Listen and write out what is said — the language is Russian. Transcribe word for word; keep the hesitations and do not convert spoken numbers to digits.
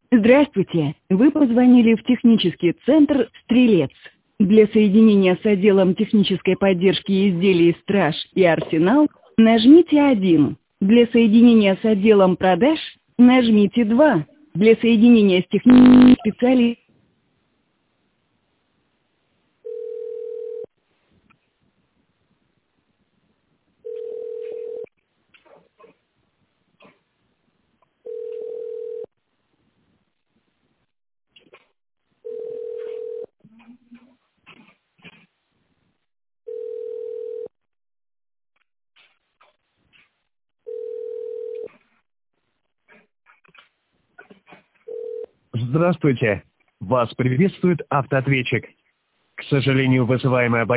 Здравствуйте. Вы позвонили в технический центр «Стрелец». Для соединения с отделом технической поддержки изделий «Страж» и «Арсенал» нажмите один. Для соединения с отделом продаж нажмите два. Для соединения с техническим специалистом Здравствуйте. Вас приветствует автоответчик. К сожалению, вызываемый абонент